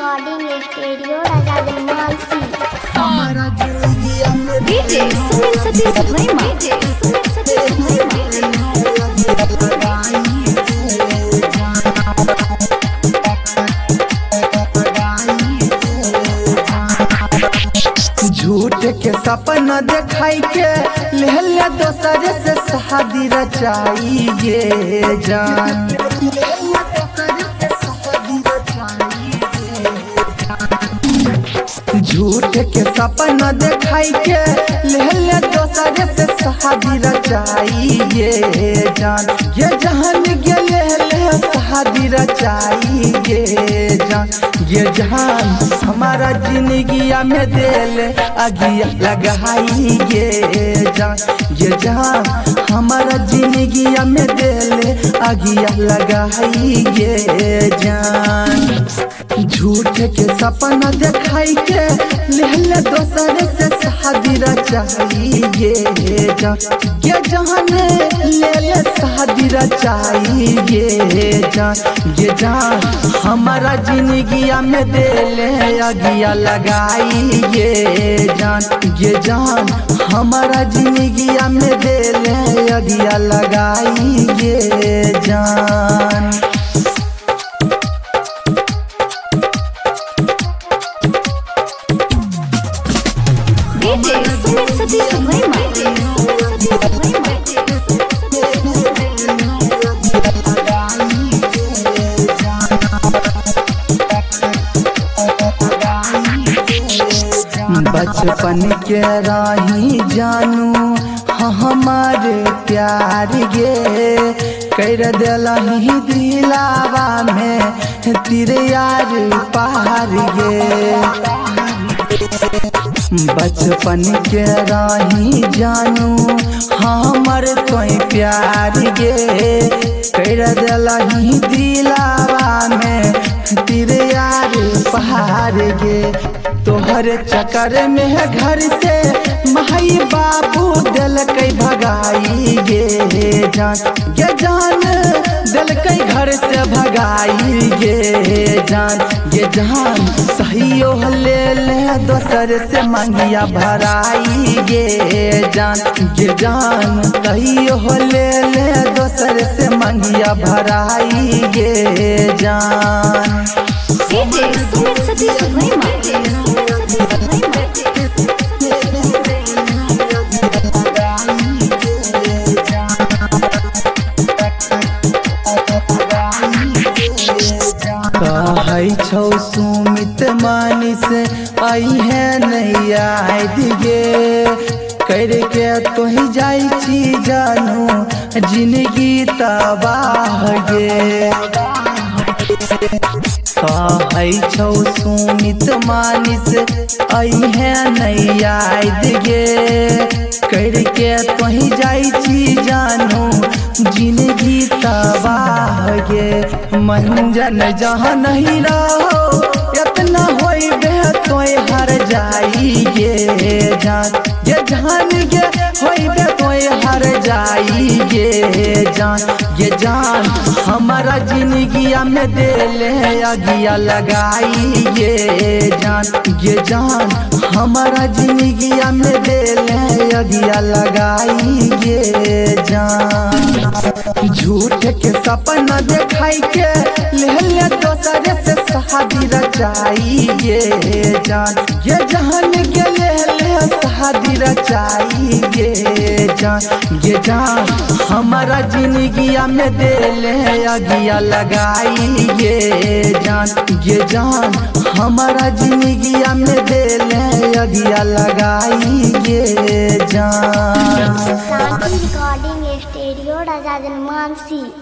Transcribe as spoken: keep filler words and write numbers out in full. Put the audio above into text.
Recording studio राजा जनमानसी। DJ Sunil Satish भैमा डीजे सुनील सतीश झूठ के सपना देखाई के ले ले दोसर से शादी रचाई गे जान। झूठ के सपना देखाई के ले ले दोसर से शादी रचाई गे जान। ये जहान गे ले ले शादी रचाई गे जान। ये जहान हमारा जिंदगिया में दिल अगिया लगाई गे जान। ये जहान हमारा जिंदगिया में दिल अगिया लगाई गे जान। झूठ के सपना देखाई के ले ले दोसर से शादी रचाई गे जान। ये जहान ले ले शादी रचाई गे जान। ये जान हमारा जिंदगिया में दिल अगिया लगाई गे जान। ये जान हमारा जिंदगिया में दिल अगिया लगाई गे जान। डीजे सुनील सतीश भैमा डीजे सुनील सतीश भैमा बचपन के राही जानू हमारे प्यार गे कर दिलही दिलावा में तेरे यार पार गे। बचपन के राही जानू हमर कोई प्यार गे कर दिलही दिलावा में तेरे यार पार गे। तोहर चक्कर में घर से माई बाबू दिल कई भगाई गे जान। ये जान दिल कई घर से भगाई गे जान। ये जान सहियो ले ले दोसर से मंगिया भराई गे जान। ये जान सहियो ले ले दोसर से मंगिया भराई गे जान। डीजे सुनील सतीश भैमा डीजे सुनील सतीश भैमा कहै छौ सुमित मानिस आई है नहीं आय दिगे करके तोहि जाई छी जानू जिंदगी तबाह गे। कहै छौ सुमित मानिस आई है नहीं आय दिगे करके तोहि जाई छी जानू जिंदगी तबाह गे। मंजन जहाँ नहीं रहो इतना होई बे तोय हर जाई गे जान। ये जान गे होई बे तोय हर जाई गे जान। ये जान हमारा जिंदगिया में दिल अगिया लगाई गे जान। ये जान हमारा जिंदगिया में दिल अगिया लगाई गे जान। झूठ के सपना देखाई के ले ले दोसर से शादी रचाई गे जान। ये जहान गे ले ले शादी रचाई गे जान। ये जान हमारा जिंदगिया में दिल अगिया लगाई गे जान। ये जान हमारा जिंदगिया में दिल अगिया लगाई गे जान। रिकॉर्डिंग स्टूडियो राजा जनमानसी।